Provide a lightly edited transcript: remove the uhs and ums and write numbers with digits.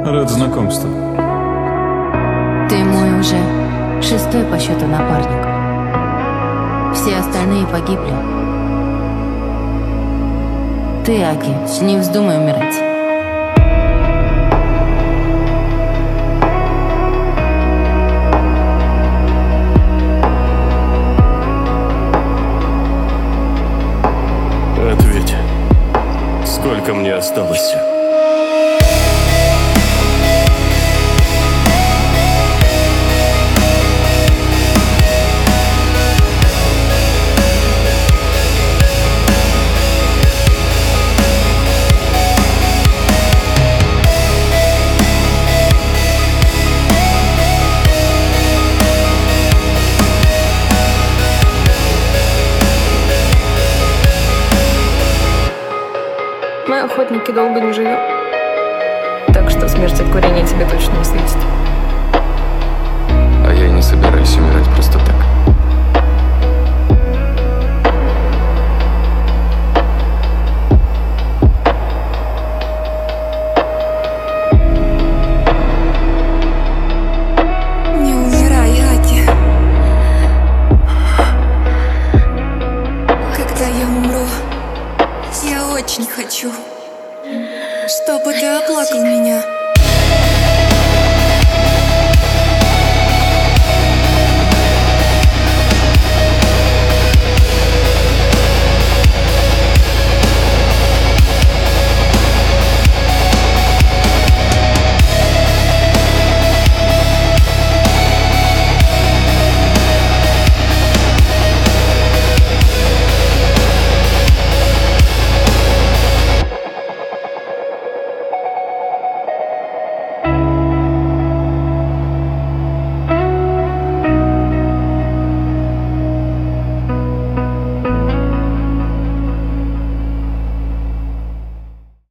Рад знакомству. Ты мой уже 6-й по счету напарник. Все остальные погибли. Ты, Аки, не вздумай умирать. Ответь, сколько мне осталось? Мы, охотники, долго не живем. Так что смерть от курения тебе точно не светит. А я и не собираюсь умирать просто так. Не умирай, Аки. Когда я умру, я очень хочу, чтобы ты оплакал меня.